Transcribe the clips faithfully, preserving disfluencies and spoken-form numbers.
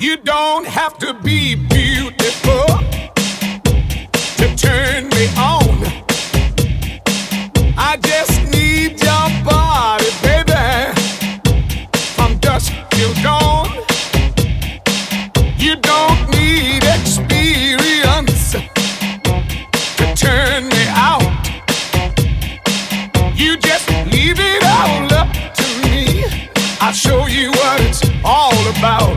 You don't have to be beautiful to turn me on. I just need your body, baby, from dusk till dawn. You don't need experience to turn me out. You just leave it all up to me. I'll show you what it's all about.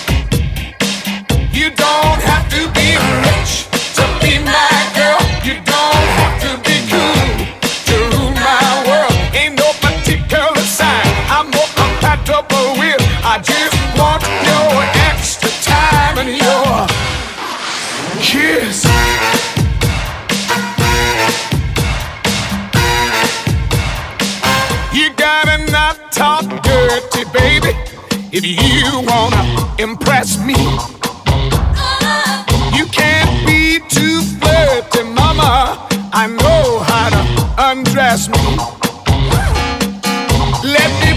You don't have to be rich to be my girl. You don't have to be cool to rule my world. Ain't no particular sign I'm more compatible with. I just want your extra time and your kiss. You gotta not talk dirty, baby, if you wanna impress me. You can't be too flirty, mama. I know how to undress me. Let me